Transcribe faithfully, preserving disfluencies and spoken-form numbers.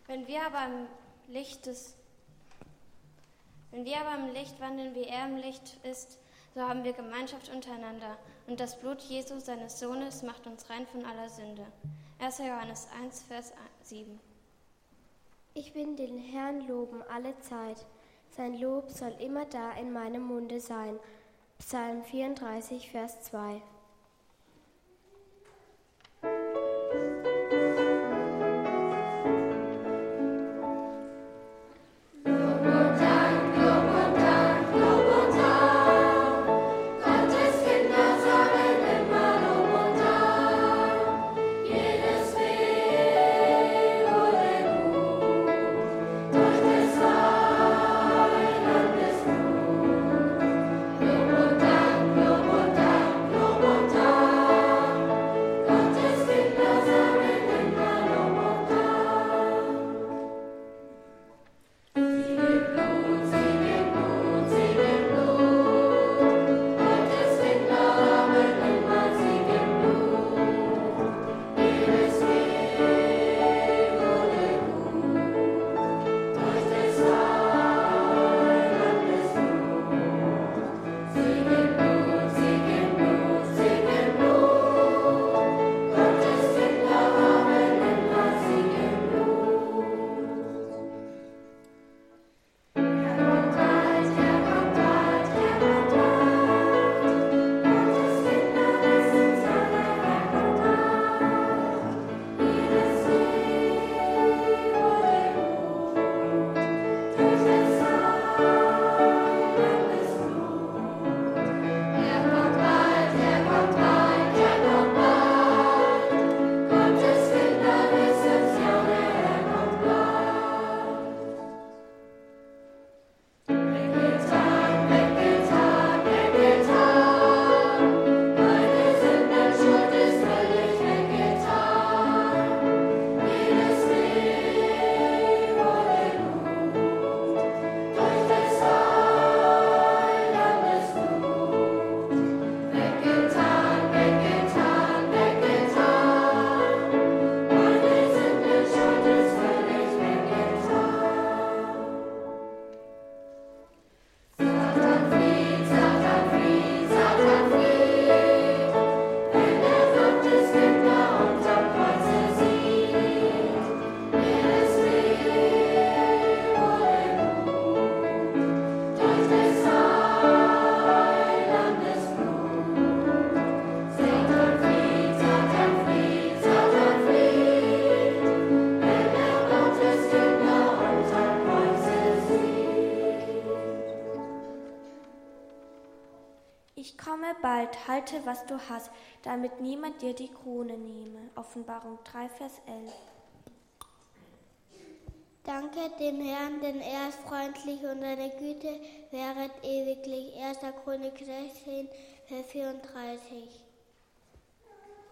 Wenn wir aber im Licht des, wenn wir aber im Licht wandeln, wie er im Licht ist, so haben wir Gemeinschaft untereinander. Und das Blut Jesu, seines Sohnes, macht uns rein von aller Sünde. erster Johannes eins, Vers sieben. Ich will den Herrn loben alle Zeit. Sein Lob soll immer da in meinem Munde sein. Psalm vierunddreißig, Vers zwei. Ich komme bald, halte, was du hast, damit niemand dir die Krone nehme. Offenbarung drei, Vers elf. Danke dem Herrn, denn er ist freundlich und seine Güte währet ewiglich. erster Chronik sechzehn, Vers vierunddreißig.